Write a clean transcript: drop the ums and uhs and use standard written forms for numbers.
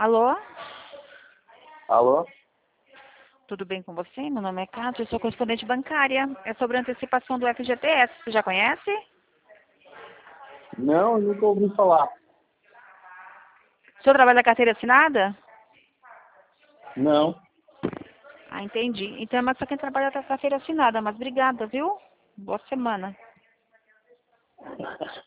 Alô? Alô? Tudo bem com você? Meu nome é Cátia, eu sou correspondente bancária. É sobre a antecipação do FGTS. Você já conhece? Não, nunca ouvi falar. O senhor trabalha na carteira assinada? Não. Ah, entendi. Então é mais só quem trabalha na carteira assinada, mas obrigada, viu? Boa semana.